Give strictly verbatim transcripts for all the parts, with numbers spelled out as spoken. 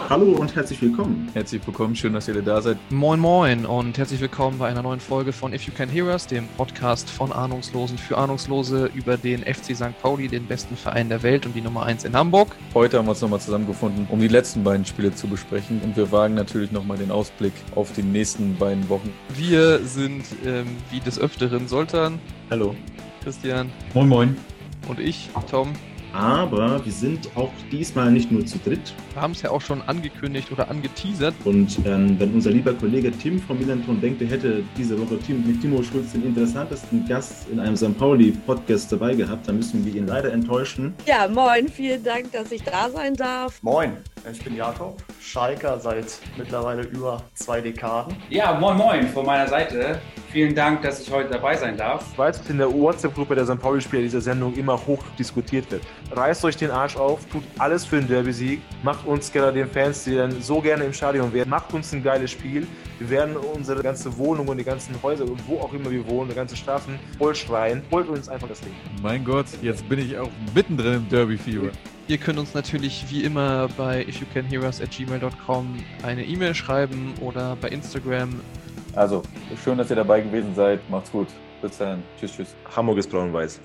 Hallo und herzlich willkommen. Herzlich willkommen, schön, dass ihr da seid. Moin Moin und herzlich willkommen bei einer neuen Folge von If You Can Hear Us, dem Podcast von Ahnungslosen für Ahnungslose über den F C Sankt Pauli, den besten Verein der Welt und die Nummer eins in Hamburg. Heute haben wir uns nochmal zusammengefunden, um die letzten beiden Spiele zu besprechen und wir wagen natürlich nochmal den Ausblick auf die nächsten beiden Wochen. Wir sind ähm, wie des Öfteren Soltan. Hallo. Christian. Moin Moin. Und ich, Tom. Aber wir sind auch diesmal nicht nur zu dritt. Wir haben es ja auch schon angekündigt oder angeteasert. Und ähm, wenn unser lieber Kollege Tim vom Millanton denkt, er hätte diese Woche Tim, mit Timo Schulz den interessantesten Gast in einem Sankt Pauli-Podcast dabei gehabt, dann müssen wir ihn leider enttäuschen. Ja, moin, vielen Dank, dass ich da sein darf. Moin, ich bin Jakob, Schalker seit mittlerweile über zwei Dekaden. Ja, moin moin von meiner Seite. Vielen Dank, dass ich heute dabei sein darf. Ich weiß, dass in der WhatsApp-Gruppe der Sankt Pauli-Spieler dieser Sendung immer hoch diskutiert wird. Reißt euch den Arsch auf, tut alles für den Derby-Sieg, macht uns gerne den Fans, die dann so gerne im Stadion wären, macht uns ein geiles Spiel. Wir werden unsere ganze Wohnung und die ganzen Häuser und wo auch immer wir wohnen, die ganze Straßen vollschreien. Holt uns einfach das Ding. Mein Gott, jetzt bin ich auch mittendrin im Derby-Fieber. Ihr könnt uns natürlich wie immer bei if you can hear us at gmail dot com eine E-Mail schreiben oder bei Instagram. Also, schön, dass ihr dabei gewesen seid. Macht's gut. Bis dann. Tschüss, tschüss. Hamburg ist braun-weiß.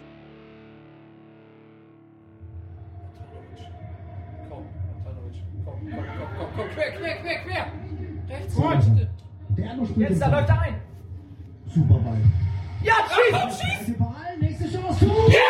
Komm, komm, komm, komm, komm, quer, quer, quer, quer. Rechts, Gut. rechts. Jetzt, da läuft er ein. Super Ball. Ja, schieß, schieß. Ball, nächste Chance. Ja!